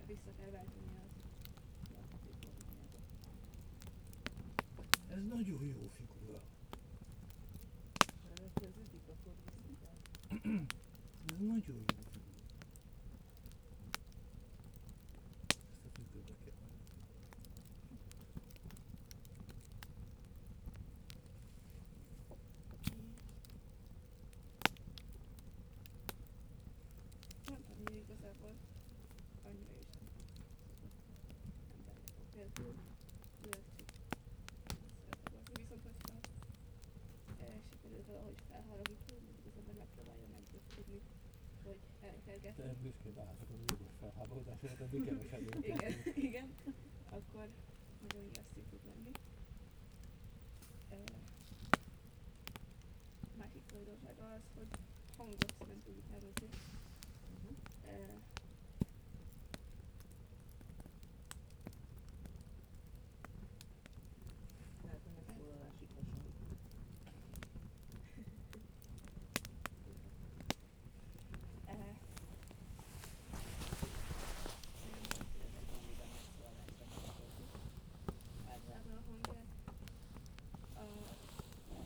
vissza kell váltani az formájába. Ez nagyon jó figura. Elkezdődik a formáját. Ez nagyon jó figura. Ezt a tükörbe kell menni. Nem tudom, hogy igazából annyira is nem benne például születik. Viszont hogyha sikerül valahogy felharagítani, igazából megpróbálja meggyőződni, hogy elkergetni. Te büszkén állhatok a jogos felháborodásra, de mi kevesebb Igen, igen, akkor nagyon ijesztő tud lenni. Másik tulajdonsága az, hogy hangot nem tud utánozni.